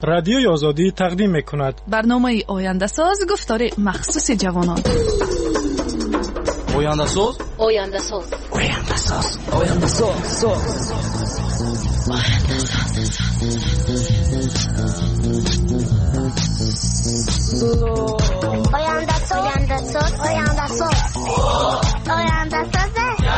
رادیوی آزادی تقدیم می‌کند. برنامه آینده ساز گفتار مخصوص جوانان. آینده ساز، آینده ساز، آینده ساز، آینده ساز، آینده ساز، آینده ساز، آینده ساز، آینده ساز.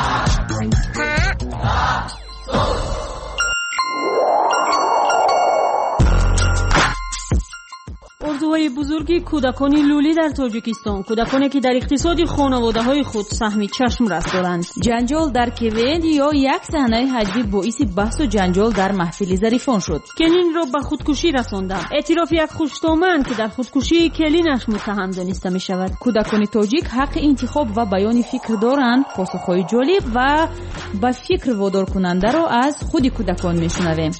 ارزوهای بزرگی کودکان لولی در تاجیکستان، کودکانی که در اقتصاد خانواده‌های خود سهم چشم رس دارند. جنجال در کوید یا یک صحنه حجمی باعث بحث و جنجال در محفل ظریفان شد. کلین را به خودکشی رساندند. اعتراف یک خوشتامن که در خودکشی کلینش متهم دانسته می شود. کودکان تاجیک حق انتخاب و بیان فکر دارند. پاسخهای جالب و به فکر وادار کننده را از خود کودکان میشنویم.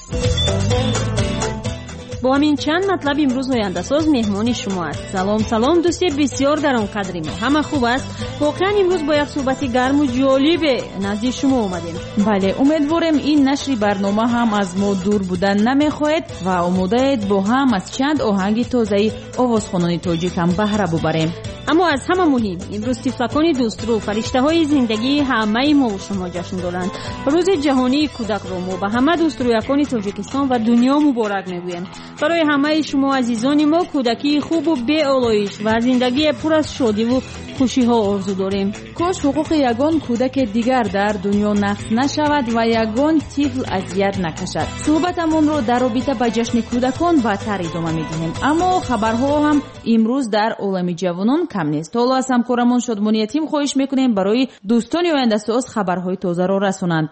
با همین چند مطلب امروز آینده ساز مهمان شما است. سلام دوستی بسیار گرانقدری ما. همه خوب است؟ واقعا امروز با یک صحبت گرم و جالب نزد شما اومدیم. بله، امیدوارم این نشر برنامه هم از ما دور بودن نمیخواهد و آماده‌اید با هم از چند آهنگ تازه آوازخوانان تاجیک هم بهره ببریم. اما از همه مهم، امروز طفلکان دوسترو، فرشته‌های زندگی همه ما و شما جشن دارند. روز جهانی کودک را ما به همه دوسترویان تاجیکستان و دنیا مبارک میگویم. برای همه شما عزیزان ما کودکی خوب و بی آلایش و زندگی پر از شادی و خوشی ها آرزو داریم. کاش حقوق یگان کودک دیگر در دنیا نقض نشود و یگان طفل اذیت نکشد. صحبتمون رو در رابطه با جشن کودکان بهتر ادامه میدیم. اما خبرها هم امروز در عالم جوانان کم نیست. حالا از همکارمون شادمانی تیم خواهش میکنیم برای دوستان آینده ساز خبرهای تازه را رسانند.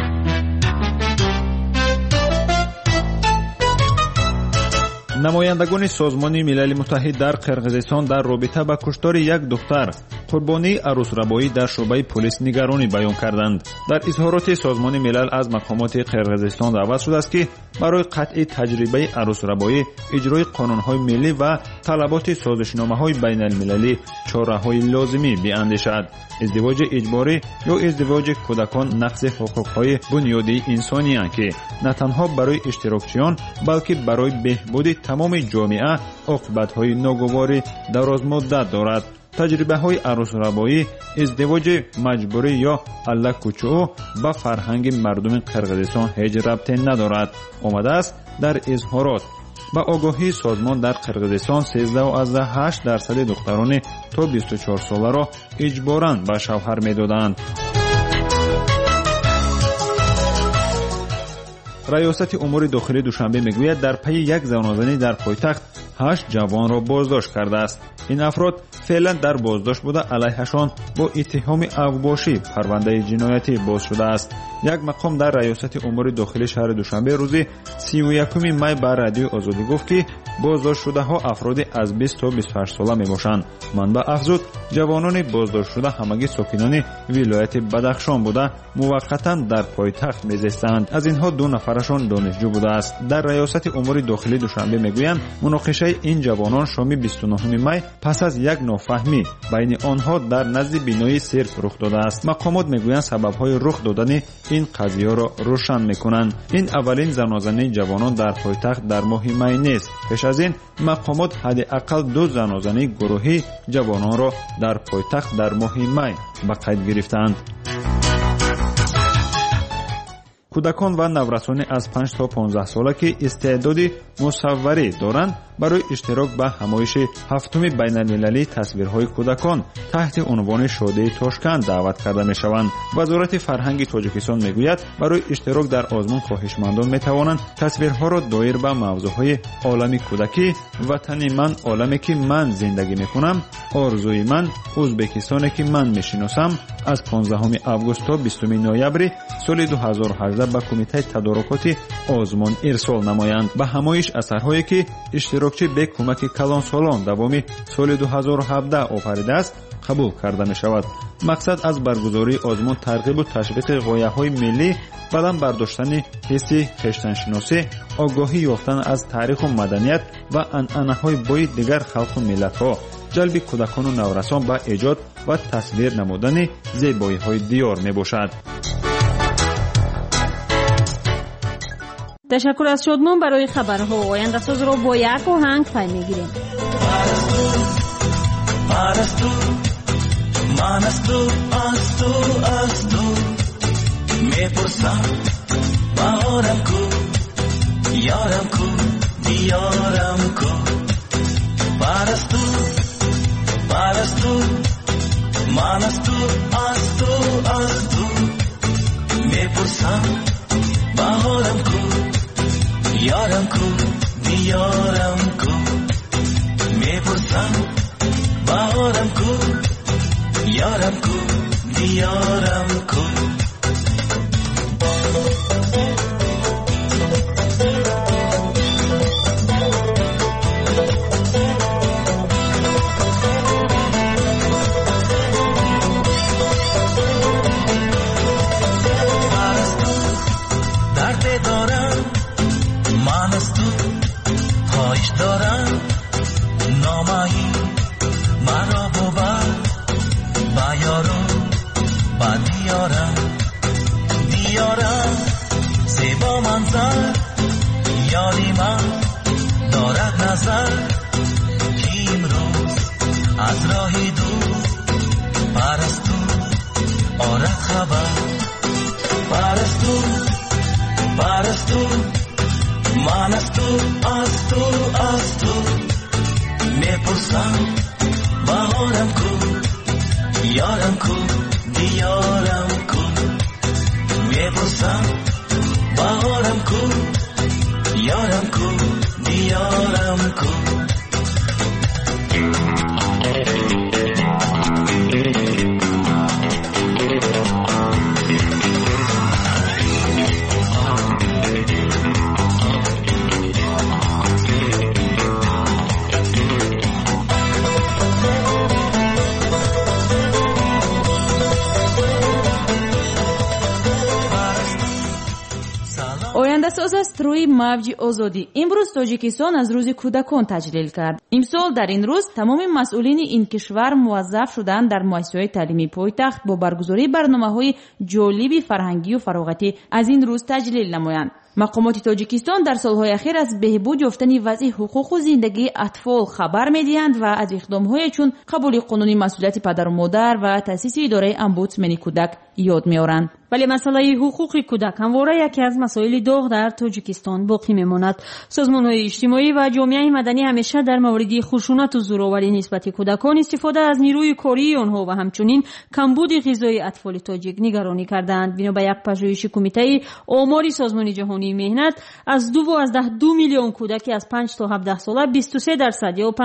намояндагони созмони милали муттаҳид дар қирғизистон дар робита ба куштори як духтар қурбонии арӯсрабоӣ дар шуъбаи полис нигаронӣ баён карданд. дар изҳороти созмони милал аз мақомоти қирғизистон даъват шудааст ки барои қатъи таҷрибаи арӯсрабоӣ, иҷрои қонунҳои миллӣ ва талаботи созишномаҳои байналмилалӣ чораҳои лозимӣ биандешад. издивоҷи иҷборӣ ё издивоҷи кӯдакон нақси ҳуқуқҳои бунёдии инсонианд ки на танҳо барои иштирокчиён балки барои беҳбуди тамоми ҷомеа оқибатҳои ногувори дарозмуддат дорад. таҷрибаҳои арӯсрабоӣ, издивоҷи маҷбурӣ ё аллакучӯ ба фарҳанги мардуми қирғизистон ҳеҷ рабте надорад, омадааст дар изҳорот. ба огоҳии созмон дар қирғизистон 13.8% духтарони то 24 соларо иҷборан ба шавҳар медоданд. раёсати умури дохилӣ душанбе мегӯяд дар пайи як занозанӣ дар пойтахт 8 ҷавонро боздошт кардааст. ин афрод феълан дар боздошт буда алайҳашон бо иттиҳоми авбошӣ парвандаи ҷиноятӣ боз шудааст. як мақом дар раёсати умури дохилии шаҳри душанбе рӯзи 31 май ба радиои озодӣ гуфт ки боздоштшудаҳо афроди аз 20 то 28 сола мебошанд. манбаъ афзуд ҷавонони боздоштшуда ҳамагӣ сокинони вилояти бадахшон буда муваққатан дар пойтахт мезистанд. аз инҳо 2 нафарашон донишҷӯ будааст. дар раёсати умури дохилии душанбе мегӯянд муноқишаи ин ҷавонон шоми 29 май пас аз як нофаҳмӣ байни онҳо дар назди бинои сирк рух додааст. мақомот мегӯянд сабабҳои рух додани ин қазияро рӯшан мекунанд. ин аввалин занозании ҷавонон дар пойтахт дар моҳи май нест. пеш аз ин мақомот ҳадди ақал 2 занозании гурӯҳи ҷавононро дар пойтахт дар моҳи май ба қайд гирифтанд. кӯдакон ва наврасони аз 5 то 15 сола ки истеъдоди мусавварӣ доранд барои иштирок ба ҳамоиши 7-уми байналмилалии тасвирҳои кӯдакон таҳти унвони шодии Тошканд даъват карда мешаванд. вазорати фарҳанги Тоҷикистон мегӯяд барои иштирок дар озмун хоҳишмандон метавонанд тасвирҳоро доир ба мавзӯъҳои олами кӯдакӣ, ватани ман оламе ки ман зиндагӣ мекунам, орзуи ман ӯзбекистоне ки ман мешиносам аз 15 август то 20 ноябри соли 2018 ба кумитаи тадорукоти озмон ирсол намоянд. ба ҳамоиш асарҳое ки иштирокчӣ бе кӯмаки калонсолон давоми соли 2017 офаридааст қабул карда мешавад. мақсад аз баргузории озмон тарғибу ташвиқи ғояҳои миллӣ, баланд бардоштани ҳисси хештаншиносӣ, огоҳӣ ёфтан аз таъриху маданият ва анъанаҳои бои дигар халқу миллатҳо, ҷалби кӯдакону наврасон ба эҷод ва тасвир намудани зебоиҳои диёр мебошад. تشکر از شادمان برای خبرها. آینده ساز را با یک آهنگ پی میگیریم. من از تو میپرسم بهارم کو یارم کو دیارم کو پرستو من از تو میپرسم بهارم کو یارم کو دیارم کو میپرسم بهارم کو یارم کو دیارم کو دارم نامایی مرا بود بیارم با دیارم زیبا منظر یاری من دارد نظر که امروز از راهی دور پرستو آرد خبر پرستو من از تو میپرسم بهارم کو یارم کو دیارم کو میپرسم بهارم کو یارم کو دیارم کو ساز است روی موج آزادی. امروز تاجیکستان از روز کودکان تجلیل کرد. امسال در این روز تمام مسئولین این کشور موظف شدند در مؤسسه‌های تعلیمی پایتخت با برگزاری برنامه‌های جالب فرهنگی و فراغتی از این روز تجلیل نمایند. مقامات تاجیکستان در سالهای اخیر از بهبود یافتن وضع حقوق و زندگی اطفال خبر می‌دهند و از اقدام‌های چون قبول قانونی مسئولیت پدر و مادر و تأسیس اداره امبودسمن کودک یاد می‌آورند. ولی مسئله حقوق کودک همواره یکی از مسائل داغ در تاجیکستان باقی میماند. سازمان‌های اجتماعی و جامعه مدنی همیشه در مورد خشونت و زورآوری نسبت کودکان، استفاده از نیروی کاری آنها و همچنین کمبود غذای اطفال تاجیک نگرانی کردند. بنا به یک پژوهش کمیته آمار سازمان جهانی مهنت، از 2 میلیون کودکی از 5 تا 17 ساله 23% یا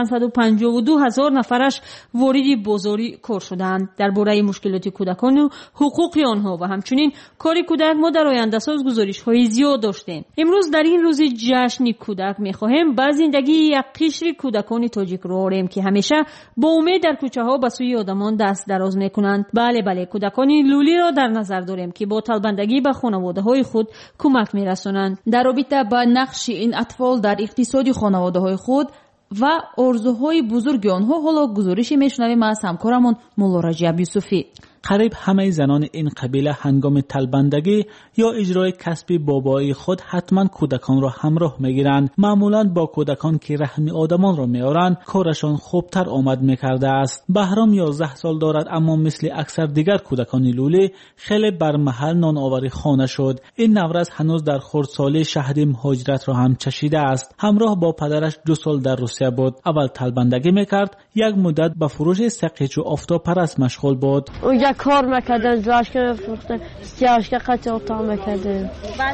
552,000 نفرش وارد بازار کار شدند. درباره مشکلات کودکان و حقوق آنها و همچنین کار کودک ما در آینده ساز گزارش‌های زیاد داشتیم. امروز در این روز جشن کودک می‌خواهیم با زندگی یک قشر کودکان تاجیک رو آوریم که همیشه با امید در کوچه‌ها به سوی آدمان دست دراز می‌کنند. بله کودکان لولی را در نظر داریم که با طلبندگی به خانواده‌های خود کمک می‌رسانند. در رابطه با نقش این اطفال در اقتصاد خانواده‌های خود و آرزوهای بزرگ آنها حالا گزارشی می‌شنویم از همکارمون مولا رجب یوسفی. قریب همه زنان این قبیله هنگام طلبندگی یا اجرای کسب بابایی خود حتما کودکان را همراه میگیرند. معمولا با کودکان که رحم آدمان را میآورند کارشان خوبتر آمد میکرده است. بهرام 11 سال دارد، اما مثل اکثر دیگر کودکان لولی خیلی بر محل نان آوری خانه شد. این نورز هنوز در خردسالی شهر مهاجرت را هم چشیده است. همراه با پدرش 2 سال در روسیه بود. اول طلبندگی میکرد، یک مدت به فروش سقیچ و آفتاب پرست مشغول بود. کار میکردن، جاشکه فروختن، سیاهشکه قطع اتاق میکردن.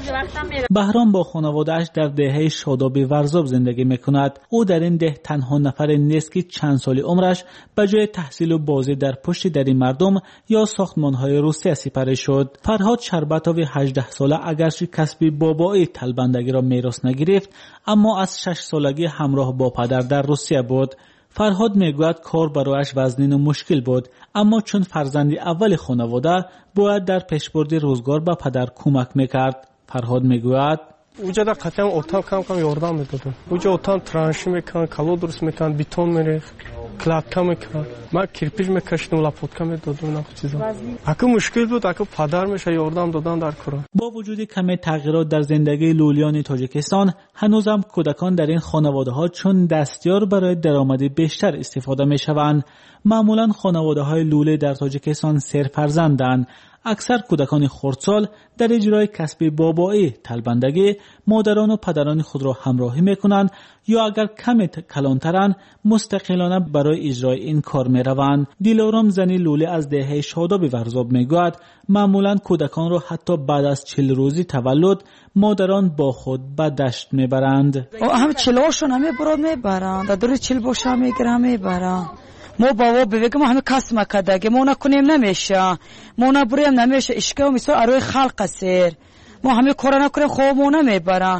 بهرام با خانواده‌اش در دهه شادابی ورزاب زندگی میکند. او در این ده تنها نفر نیست که چند سال عمرش به جای تحصیل و بازی در پشت در مردم یا ساختمان‌های روسیه سپری شد. فرهاد شربتوی 18 ساله اگرچه کسب بابایی طلبندگی را میراث نگرفت، اما از 6 سالگی همراه با پدر در روسیه بود. فرهاد میگوید کار برایش وزنین و مشکل بود، اما چون فرزند اول خانواده باید در پیشبرد روزگار به پدر کمک میکرد. فرهاد میگوید اونجا در قطعا اتاق کم یاردم میدادن. اونجا اتاق ترانشی میکنن، کلو درست میکنن، بیتون میریخت. کلاتکا میکرد. ما کیرپیچ میکشیدم لاپوتکا میدادم چیزا. اگه مشکل بود اگه پدر میشه یاردم دادن در کار. با وجود کم تغییرات در زندگی لولیان تاجیکستان هنوزم کودکان در این خانواده‌ها چون دستیار برای درآمد بیشتر استفاده میشوند. معمولا خانواده‌های لوله در تاجیکستان سرفرزندند. اکثر کودکان خردسال در اجرای کسب بابایی طلبندگی مادران و پدران خود را همراهی میکنند یا اگر کم کلانترند مستقلانه برای اجرای این کار میروند. دیلارام زنی لوله از دهه شاداب ورزاب میگوید معمولا کودکان را حتی بعد از 40 روزی تولد مادران با خود به دشت میبرند. هم 40 هاشون همه براد میبرند، در دور 40 باشه میگیرن میبرند. ما بابا بگم همه کس مکدگه ما نکنیم نمیشه، ما نبریم نمیشه، اشکا مثلا اروی خلق سر ما همه کار نکنیم خواب ما نمیبرن.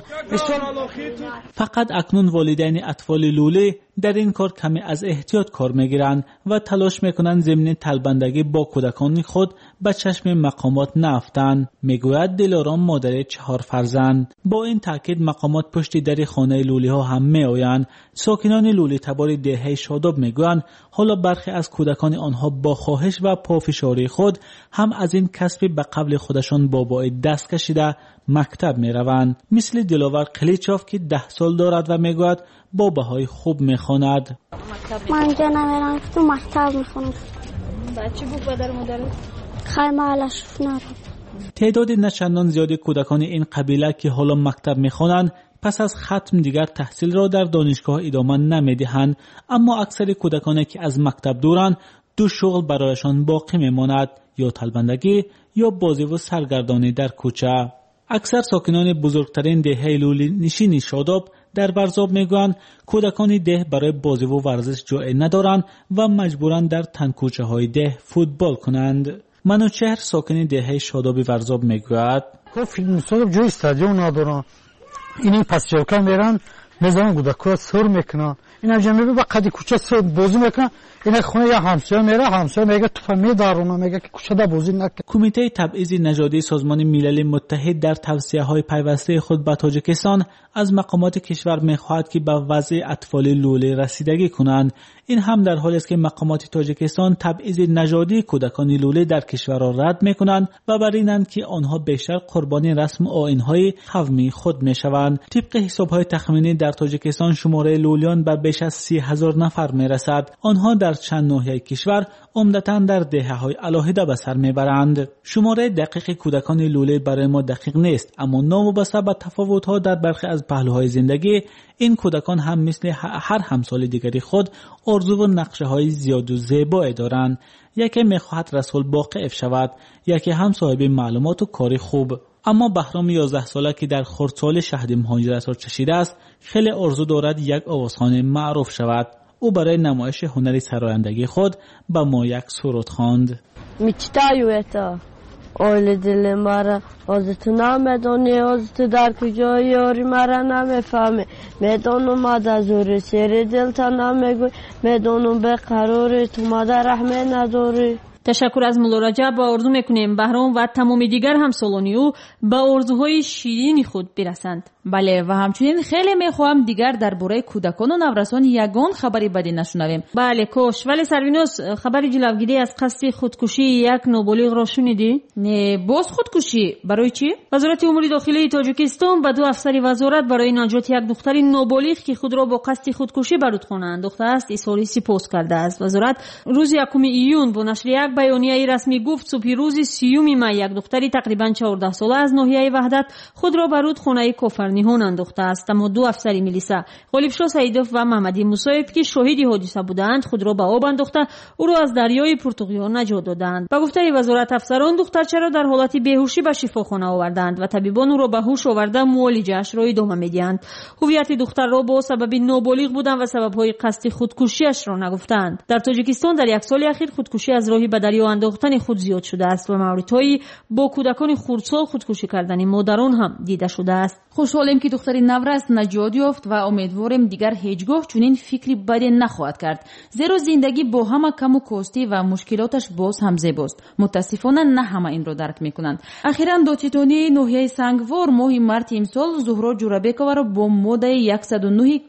فقط اکنون والدین اطفال لوله در این کار کمی از احتیاط کار میگیرند و تلاش میکنند ضمن طلبندگی با کودکان خود به چشم مقامات نافتند. میگوید دلارام مادر 4 فرزند. با این تاکید مقامات پشت در خانه لوله ها هم میآیند. ساکنان لوله تبار دهه شاداب میگویند حالا برخی از کودکان آنها با خواهش و پافشاری خود هم از این کسب به قبل خودشان بابای دست کشیده مکتب میروند. مثل دلاور قلیچاف که 10 سال دارد و میگوید با بهای خوب میخواند. من اینجا نمیرم، تو مکتب میخونم. بچه بود پدر مادرت؟ خیر ما علاشف نرم. تعداد نچندان زیادی کودکان این قبیله که حالا مکتب میخوانند پس از ختم دیگر تحصیل را در دانشگاه ادامه نمیدهند، اما اکثر کودکانی که از مکتب دورند 2 شغل برایشان باقی میماند، یا طلبندگی یا بازی و سرگردانی در کوچه. اکثر ساکنان بزرگترین دهه لوله نشین شاداب در ورزاب میگویند کودکان ده برای بازی و ورزش جای ندارند و مجبورند در تنکوچه های ده فوتبال کنند. منوچهر ساکن دهه شادابی ورزاب میگوید فیلم سازب جای استادیوم ندارن، این پس جوکا میرن میزنن کودکا سر میکنن، اینا جمعی با قدی کوچه سر بازی میکنن. این خونه یا همسایه میره، همسایه میگه تو میدارونه، میگه که کوچه دا بازی نکن. کمیته تبعیض نژادی سازمان ملل متحد در توصیه‌های پیوسته خود به تاجیکستان از مقامات کشور میخواهد که به وضع اطفال لوله رسیدگی کنند. این هم در حالی است که مقامات تاجیکستان تبعیض نژادی کودکان لوله در کشور را رد میکنند و بر اینند که آنها بیشتر قربانی رسم آیین‌های قومی خود میشوند. طبق حساب‌های تخمینی در تاجیکستان شماره لولیان به بیش از 30,000 نفر میرسد. آنها در چند ناحیه کشور عمدتاً در دهه‌های علاهده به سر میبرند. شماره دقیق کودکان لوله برای ما دقیق نیست، اما ناوابسته به تفاوت‌ها در برخی از پهلوهای زندگی این کودکان هم مثل هر همسال دیگری خود آرزو و نقشه‌های زیاد و زیبایی دارند. یکی می‌خواهد رسول باقی شود، یکی هم صاحب معلومات و کاری خوب. اما بهرام 11 ساله که در خردسال شهد مهاجرت را چشیده است خیلی آرزو دارد یک آوازخوان معروف شود. او برای نمایش هنری سرایندگی خود به ما یک سرود خواند. میچتایویتا اول دل مرا آزت نمیدونی، آزت در کجای یاری مرا نمیفهمی، میدونم ما در زور سیر دل تا نمیگوی، میدونم به قراری تو ما در رحمه نداری. تشکر از مولا رجب و آرزو میکنیم بهرام و تمام دیگر همسالانی او به آرزوهای شیرین خود برسند. بله و همچنین خیلی میخواهم دیگر درباره کودکان و نورسان یگان خبری بدی نشنویم. بله کوش، ولی سروینوس خبری جلوگیری از قصد خودکشی یک نوبالغ را شنیدی؟ نه باز خودکشی برای چی؟ وزارت امور داخلی تاجیکستان به 2 افسر وزارت برای نجات یک دختر نوبالغ که خود را با قصد خودکشی برآورده انداخته است اظهار سپاس کرده است. وزارت روز 1 ایون با نشر یک بیانیه رسمی گفت صبح روز 30 می یک دختری تقریبا 14 ساله از ناحیه وحدت خود را به رودخانه کوفرنیهون انداخته است، اما 2 افسر میلیسا غالبشاه سعیدوف و محمدی موسایف که شاهد حادثه بودند خود را به آب انداخته او را از دریای پرتغال نجات دادند. به گفته وزارت افسران دخترچه را در حالت بیهوشی به شفاخانه آوردند و طبیبان او را به هوش آورده معالجه‌اش را ادامه میدهند. هویت دختر را با سبب نابالغ بودن و سبب‌های قصد خودکشی‌اش را نگفتند. در تاجیکستان در 1 سال اخیر خودکشی از راه به دریا انداختن خود زیاد شده است و موردهایی با کودکان خردسال خودکشی کردن مادران هم دیده شده است. خوشحالیم که دختری نورس نجات یافت و امیدواریم دیگر هیچگاه چنین فکری بدی نخواهد کرد، زیرا زندگی با همه کم و کاستی و مشکلاتش باز هم زیباست. متاسفانه نه همه این را درک میکنند. اخیراً داچتانی ناحیه سنگوار ماه مارت امسال زهرا جورابکова را با ماده 109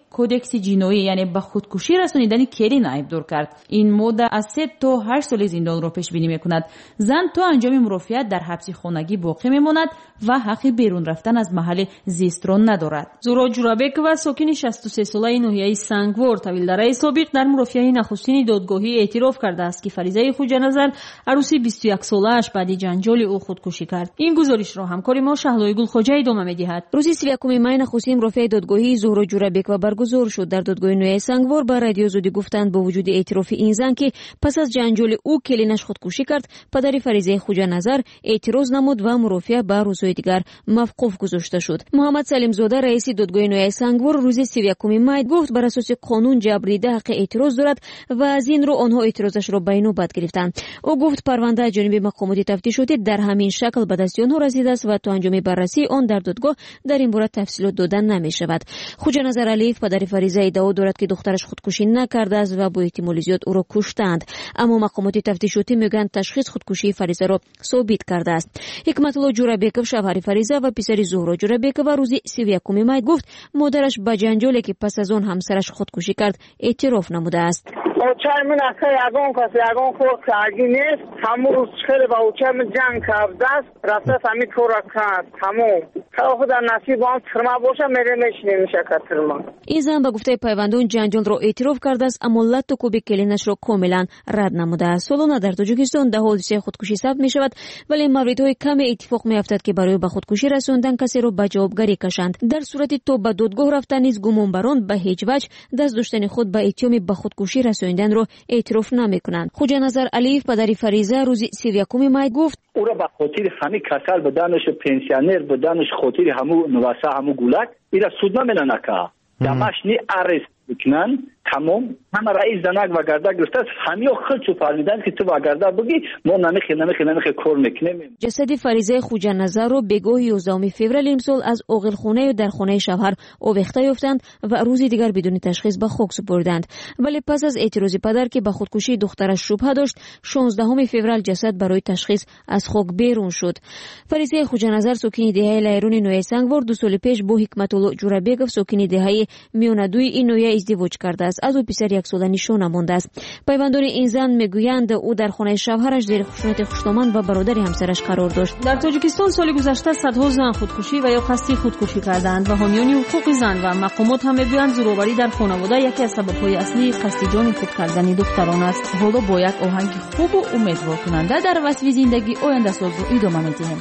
کودکس جنایی یعنی به خودکشی رسانیدن کلین ایبدار کرد. این ماده از 3 تا 8 سال زندان را پیش بینی میکند. زن تا انجام مرافعت در حبس خانگی باقی میماند و حق بیرون رفتن از محل زیست را ندارد. زورا جورابک و ساکن 63 ساله ناحیه سنگوار طویلدره سابق در مرافعه نخستین دادگاهی اعتراف کرده است که فریضه خوجانظر عروس 21 ساله‌اش بعد جنجال او خودکشی کرد. این گزارش را همکار ما شهلای گل خواجه ادامه می‌دهد. روز 31 می نخستین مرافعه دادگاهی زهرا جورابک و برگزار شد. در دادگاه نویای سنگوار با رادیو زودی گفتند با وجود اعتراف این زن که پس از جنجال او کلینش خودکشی کرد، پدر فریضه خوجانظر اعتراض نمود و مرافعه به روزهای دیگر موقوف گذاشته شد. محمد سلیم زاده رئیس دادگاه نویای سنگوار روز 31 می گفت بر اساس قانون جبریده حق اعتراض دارد و از این رو آنها اعتراضش را به نوبت گرفتند. او گفت پرونده جانب مقامات تفتیشاتی در همین شکل به دست آنها رسیده است و تا انجام بررسی آن در دادگاه در این باره تفصیلات دادن نمی شود. خوجانظر علیف پدر فریضه ادعا دارد که دخترش خودکشی نکرده است و با احتمال زیاد او را کشتند، اما مقامات تفتیشاتی میگویند تشخیص خودکشی فریضه را ثابت کرده است. حکمت الله جورابکوف شوهر فریضه و پسر زهرا جورابکوف روز 31 می گفت مادرش به جنجالی که پس از آن همسرش خودکشی کرد اعتراف نموده است. اوچای من اصلا یگان کس یگان خود کارگی نیست. همون روز خیلی با اوچای من جنگ کرده است. رفته همی کورا کرد. همون خود در نصیب آن ترما باشه میره نمیشه که ترما. این زن به گفته پیوندون جنجال را اعتراف کرده است، اما لط و کوب کلینش را کاملا رد نموده است. سالانه در تاجیکستان ده حادثه خودکشی ثبت می شود، ولی موردهای کم اتفاق می افتد که برای به خودکشی رساندن کسی را به جوابگری کشند. در صورتی تو به دادگاه رفتن نیز گمانبران به هیچ وجه دست داشتن خود به اتهام به خودکشی رساندن را اعتراف نمیکنند. خوجانظر علیف پدر فریضه روز 31 می گفت او را به خاطر همین کسل بدنش پنسیونر بدنش خاطر همو نواسه همو گولک ایرا سود نمیدن که دمش نی ارست بکنن تمام همه رئیس زنک و گرده گرفته است. همه خود چو فهمیدن که تو و گرده بگی ما نمیخی کار میکنیم. جسد فریضه خوجانظر رو بگاه 11 فوریه امسال از اغل خونه و در خانه شوهر آویخته یافتند و روز دیگر بدون تشخیص به خاک سپردند. ولی پس از اعتراض پدر که به خودکشی دخترش شبهه داشت 16 فوریه جسد برای تشخیص از خاک بیرون شد. فریضه خوجانظر ساکن دهه لیرون نویای سنگوار 2 سال پیش با حکمت الله جورابکوف ساکن دهه میانه‌دوی این نویه ازدواج کرده است. از او پسر 1 ساله نشانه مانده است. پیوندان این زن میگویند او در خانه شوهرش زیر خشونت خوشنامان و برادر همسرش قرار داشت. در تاجیکستان سال گذشته صدها زن خودکشی و یا قصدی خودکشی کردند و حامیان حقوق زن و مقامات هم میگویند زورآوری در خانواده یکی از سبب‌های اصلی قصد جان خود کردن دختران است. حالا با یک آهنگ خوب و امیدوار کننده در وصف زندگی آینده ساز رو ادامه می‌دهیم.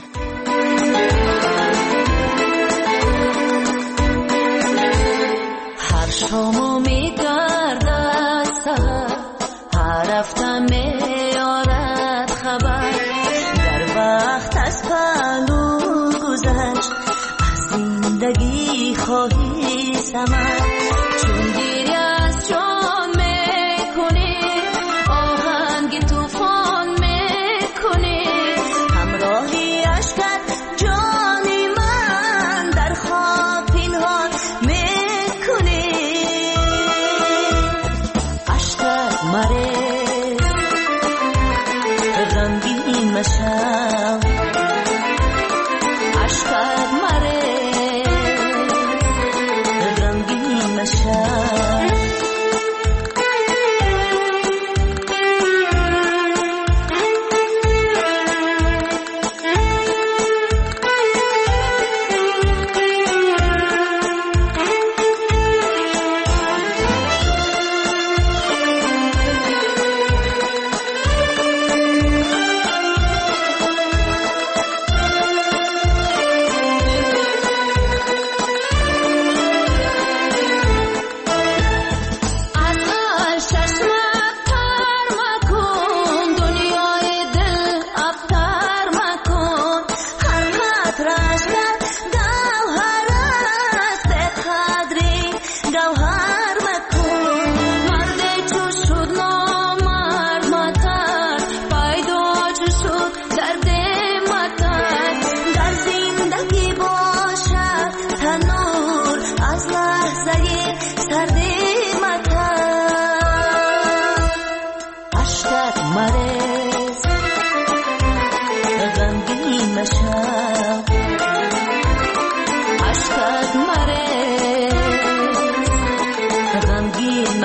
هر شما میگردد سهر، هر هفته میارد خبر، در وقت از پهلو گذشت از زندگی خواهی ثمر. چون گیری از جان میکنی آهنگ توفان میکنی، همراهی اشکت جانی من در خواب پنهان میکنی. اشکت مره غمگین مشم، اشکت مره غمگین مشم.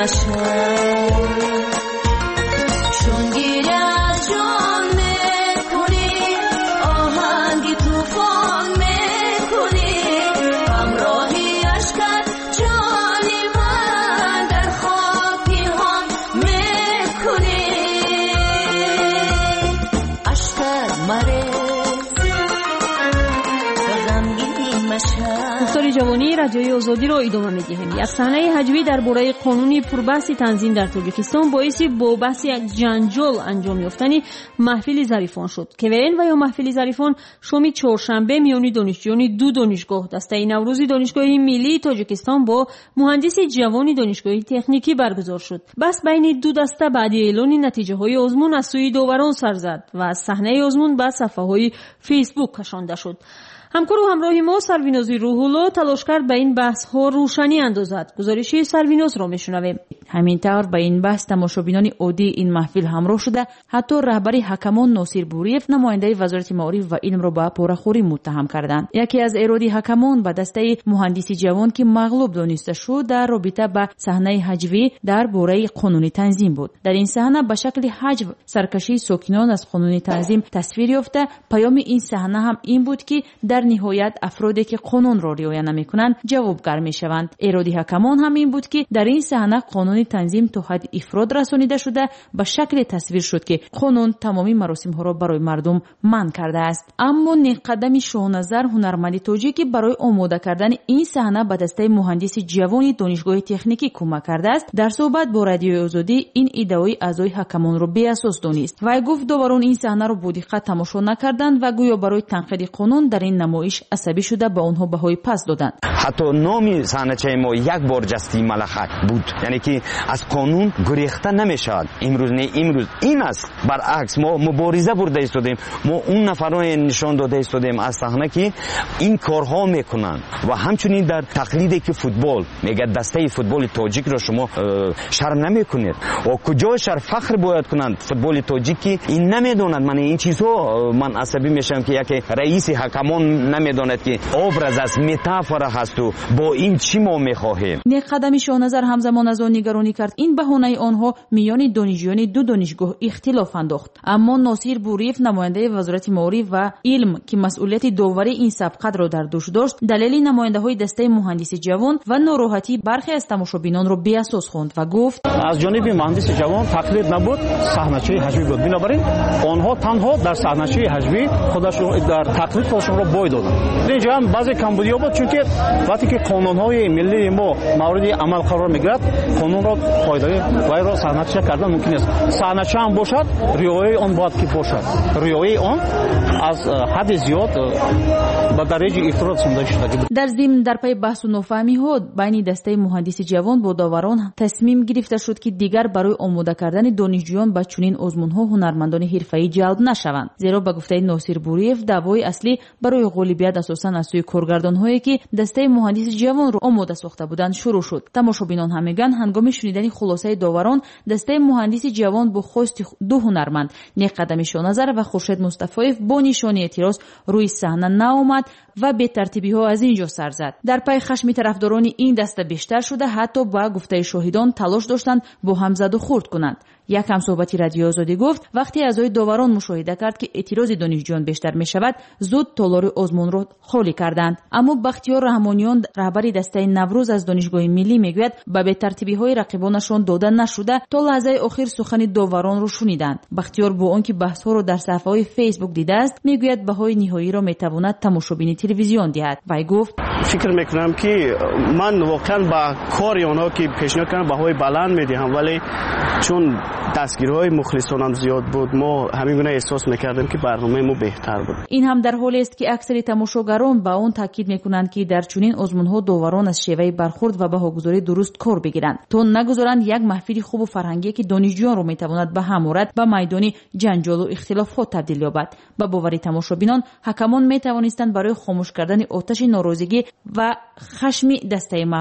مشو چون گیری از جان میکنی آهنگ توفان میکنی همراهی اشکت جانی من در خاکی هم میکنی اشکت مریض غمگین مشو. گفتار جوانی رادیوی آزادی را ادامه می‌دهیم. یک صحنه هجوی درباره قانون پربحث تنظیم در تاجیکستان باعث با بحث جنجال انجام یافتن محفل ظریفان شد. کورین و یا محفل ظریفان شام چهارشنبه میان دانشجویان دو دانشگاه دسته نوروزی دانشگاه ملی تاجیکستان با مهندس جوان دانشگاه تکنیکی برگزار شد. بس بین دو دسته بعد اعلان نتیجه‌های آزمون از سوی داوران سر زد و از صحنه آزمون به صفحه‌های فیسبوک کشانده شد. همکار و همراه ما سرویناز روح‌الله تلاش کرد به این بحث ها روشنی اندازد. گزارش سرویناز را میشنویم. همینطور به این بحث تماشابینان عادی این محفل همراه شده، حتی رهبر حکمان ناصر بوریف نماینده وزارت معارف و علم را به پاره‌خوری متهم کردند. یکی از ایرادی حکمان به دسته مهندسی جوان که مغلوب دانسته شد در رابطه با صحنه حجوی درباره قانون تنظیم بود. در این صحنه به شکل حجو سرکشی ساکنان از قانون تنظیم تصویر یافته. پیام این صحنه هم این بود که در نهایت افرادی که قانون را رعایت نمی‌کنند جوابگر می‌شوند. ایرادی حکمان هم این بود که در این صحنه قانون تنظیم تا حد افراد رسانیده شده به شکل تصویر شد که قانون تمامی مراسم‌ها را برای مردم منع کرده است. اما نیقدم شاهنظر هنرمند تاجیکی برای آماده کردن این صحنه به دسته مهندس جوان دانشگاه تکنیکی کمک کرده است. در صحبت با رادیوی آزادی این ادعای اعضای حکمان را بی اساس دانست. وی گفت داوران این صحنه را با دقت تماشا نکردند و گویا برای تنقید قانون در این نمایش عصبی شده به آنها بهای پس دادند. حتی نام صحنه ما یک بار جستی ملخک بود، یعنی که از قانون گریخته نمیشد. امروز نه، امروز این است. برعکس ما مبارزه برده ایستادیم، ما اون نفران نشان داده ایستادیم از صحنه که این کارها میکنن و همچنین در تقلیدی که فوتبال میگه دسته فوتبال تاجیک را شما شرم نمیکنید و کجا شر فخر باید کنند فوتبال تاجیکی این نمیدوند. من این چیزها من عصبی میشم که یک رئیس حکمان نمیداند که ابراز از متافره هست و با این چی ما میخواهیم. نیقدم شاهنظر همزمان از آن نگرانی کرد این بهانه آنها میان دانشجویان دو دانشگاه اختلاف انداخت. اما ناصر بوریف نماینده وزارت معارف و علم که مسئولیت داوری این سبقت را در دوش داشت دلیل نماینده های دسته مهندس جوان و ناراحتی برخی از تماشابینان را بی اساس خواند و گفت از جانب مهندس جوان تقلید نبود، صحنه‌چی حجوی بود. بنابراین آنها تنها در صحنه‌چی حجوی خودشون در تقلید خودشون را بای دادند. اینجا هم بعضی کمبودی‌ها بود، چون که وقتی که قانون‌های ملی ما مورد عمل قرار میگیرد قانون را قاعده وای را صحنه‌چی کردن ممکن است. صحنه‌چی هم باشد رعایت آن باید که باشد. رعایت آن از حد زیاد با درجه افراط سنجیده شده. در ضمن در پی بحث و نفهمی‌ها بین دسته مهندس جوان با داوران تصمیم گرفته شد که دیگر برای آماده کردن دانشجویان به چنین آزمون‌ها هنرمندان حرفه‌ای جلب نشوند. زیرا به گفته ناصر بوریف دعوای اصلی برای غالبیت اساساً از سوی کارگردان‌هایی که دسته مهندس جوان را آماده ساخته بودند شروع شد. تماشابینان هم میگن هنگام شنیدن خلاصه داوران دسته مهندس جوان با خواست دو هنرمند نیقدم شاهنظر و خورشید مصطفی با نشان اعتراض روی صحنه نآمد و به ترتیبی‌ها از اینجا سر زد. در پی خشم طرفداران این دسته بیشتر شده حتی با گفته شاهدان تلاش داشتند با هم زد و خورد کنند. یک همصحبتی رادیو آزادی گفت وقتی اعضای داوران مشاهده کرد که اعتراض دانشجویان بیشتر می شود زود تالار آزمون را خالی کردند. اما بختیار رحمانیان رهبر دسته نوروز از دانشگاه ملی میگوید به ترتیبی‌های رقیبانشان داده نشده تا لحظه آخر سخن داوران را شنیدند. بختیار با آنکه بحث‌ها را در صفحه‌های فیسبوک دیده است میگوید بهای نهایی را میتواند تماشابین تلویزیون دهد. وی گفت فکر میکنم که من واقعا با کار آنها که پیشنهاد کردم بهای بلند میدهم، ولی چون دستگیرهای مخلصانم زیاد بود ما همین گونه احساس میکردیم که برنامه ما بهتر بود. این هم در حالی است که اکثر تماشاگران با اون تاکید میکنند که در چنین آزمون‌ها داوران از شیوه برخورد و بهاگذاری درست کار بگیرند تا نگذارند یک محفل خوب و فرهنگی که دانشجویان را میتواند به هم آورد به میدان جنجال و اختلافات تبدیل یابد. با باور تماشابینان حکمان میتوانستند برای خاموش کردن آتش ناراضگی و خشم دسته مغلوب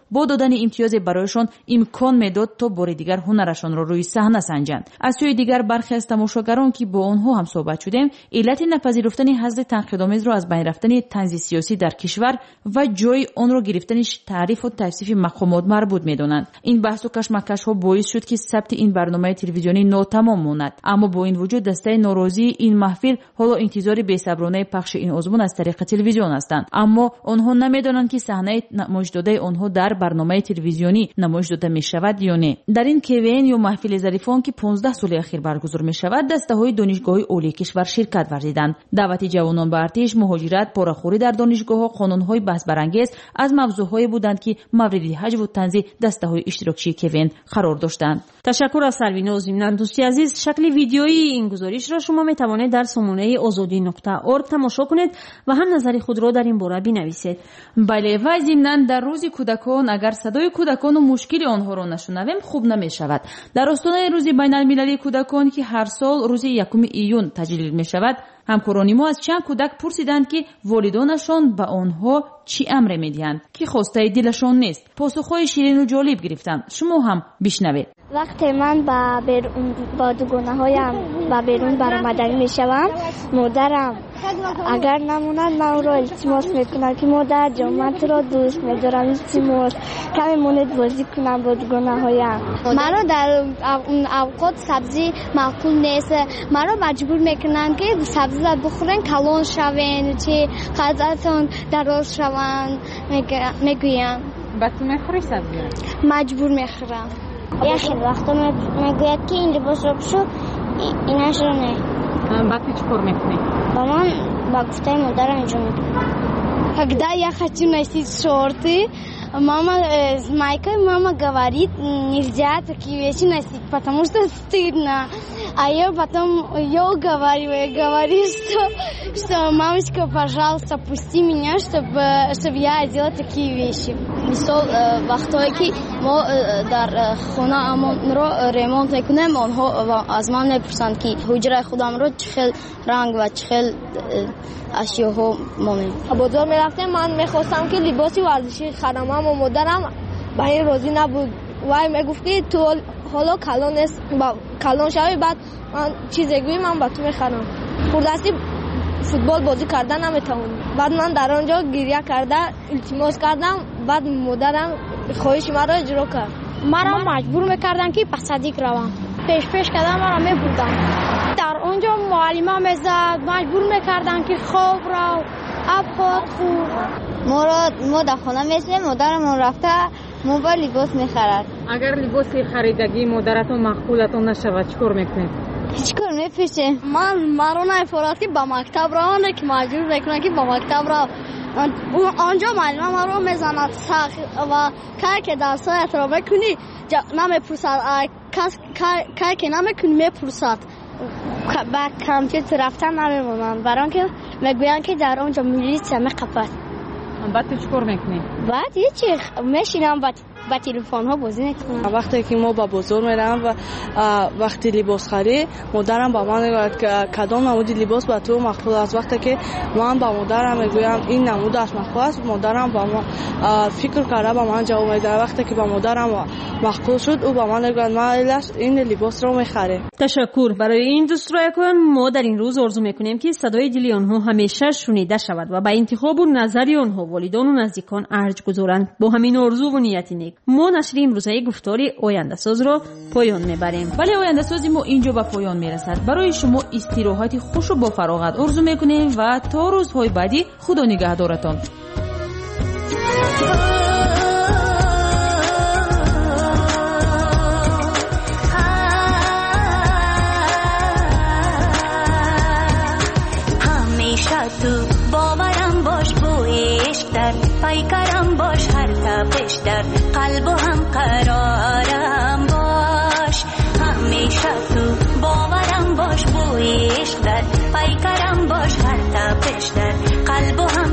با دادن امتیاز برایشان امکان میداد تا بار دیگر هنرشان را روی صحنه سنجند. از سوی دیگر برخی از تماشاگران که با آنها هم صحبت شدیم علت نپذیرفتن حزب تنقیدآمیز را از بین رفتن طنز سیاسی در کشور و جای آن را گرفتنش تعریف و توصیف مقامات مربوط می‌دانند. این بحث و کشمکش‌ها باعث شد که ثبت این برنامه تلویزیونی ناتمام ماند. اما با این وجود دسته ناراضی این محفل حالا انتظار بی‌صبرانه پخش این آزمون از طریق تلویزیون هستند. اما آنها نمی‌دانند که صحنه نمایش داده آنها در برنامه تلویزیونی نمایش داده می‌شود یا نه. در این کوین یا محفل ظریفان که 15 سال اخیر برگزار می‌شود دسته‌های دانشگاه‌های عالی کشور شرکت ورزیدند. دعوت جوانان به ارتش، مهاجرت، پاره‌خوری در دانشگاه‌ها، قانون‌های بحث برانگیز از موضوع‌هایی بودند که مورد حجب و تنظیم دسته‌های اشتراکی کوین قرار داشتند. تشکر از سروین زمینان. دوستی عزیز، شکل ویدیویی این گزارش را شما می‌توانید در سامانه azadi.org تماشا کنید و هم نظر خود را در این باره بنویسید. بله، و ضمناً در روز کودکان اگر صدای کودکان و مشکل آنها را نشنویم خوب نمی‌شود. در آستانه روز بین‌المللی کودکان که هر سال روز 1 ایون تجلیل می‌شود، همکاران ما از چند کودک پرسیدند که والدانشان به آنها چی امر می‌دهند که خواسته دلشان نیست. پاسخ‌های شیرین و جالب گرفتند. شما هم بشنوید. وقتی من با دوگانه‌هایم با بیرون برآمدن میشوم، مادرم اگر نموند من را التماس میکنم که مادر جان من تو را دوست می‌دارم، التماس کمی مونید بازی کنم با دوگانه‌هایم. مرا در اون اوقات سبزی معقول نیست، مرا مجبور میکنن که سبزی را بخورن کلان شوین، چه غذاتون دراز شوند میگویم. بعد تو میخوری سبزی؟ مجبور میخورم. یه خیلی وقتا میگوید که این لباس رو بشو اینش رو نه. بعد تو چی کار میکنی؟ با من با گفته مادرم اینجا میکنم. Когда я хочу носить шорты, мама говорит, нельзя такие вещи носить, потому что стыдно. А я потом ее говорю, что мамочка, пожалуйста, пусти меня, чтобы я одела такие вещи. Мисал, вақтایی که ما در خانه رو ремонт میکنیم، آنها از من میپرسند که حجره خودم رو چه رنگ و چه اشیاء مانیم. بازار میرفتم، من میخواستم که لباسی ورزشی خرم، اما مادرم به این راضی نبود. وای میگفت که تو حالا کلان نیست، کلان شوی بعد من چیزی گویی من با تو میخرم. خوردستی فوتبال بازی کردن نمیتونم. بعد من در آنجا گریه کرده التماس کردم، بعد مادرم خواهش مرا اجرا کرد. مرا مجبور میکردن که پسادیک روم. پیش کردم مرا میبردن. در آنجا معلمم میزد، مجبور میکردن که خواب رو ابخواد خوب. ما در خانه میشیم، مادرم رفته موبایل لباس میخرد. اگر لباس خریدگی مادرتون مخبولتون نشود چیکار میکنید؟ چیکار میپیشه؟ من مرا نفرات که با مکتب روانه که مجبور میکنن که با مکتب رو آنجا معلم ما رو میزند و کار که درسایت رو بکنی نمیپرسد، کار که نمیکنی میپرسد. با کامپیوتر رفتن نمیمونن، برای اینکه میگوین که در اونجا میلیسیا میقفد. بعد تو چیکار میکنی؟ بعد هیچی میشینم با تلفن ها بازی میکنم. وقتی که ما با بازار میرم و وقتی لباس خرید، مادرم با من میگوید که کدام نمود لباس با تو مقبول است. وقتی که من با مادرم میگویم این نمود است مقبول است، مادرم با من فکر کرده با من جواب میده. وقتی که با مادرم مقبول شد او با من میگوید ما این لباس رو میخره. تشکر. برای این دوست رایگان ما در این روز آرزو میکنیم که صدای دلی آنها همیشه شنیده شود و با انتخاب و نظری آنها والدان و نزدیکان ارج گذارند. با همین آرزو و نیت نیک ما نشر امروزه گفتاری آینده ساز را پایان میبریم. بله، آینده سازی ما اینجا به پایان میرسد. برای شما استراحت خوش و با فراغت آرزو میکنیم و تا روزهای بعدی خدا نگهدارتان. تو باورم باش، بویش در پیکرم باش، هر تپش در قلب و هم قرارم باش. همیشه تو باورم باش، بویش در پیکرم باش، هر تپش در قلب و هم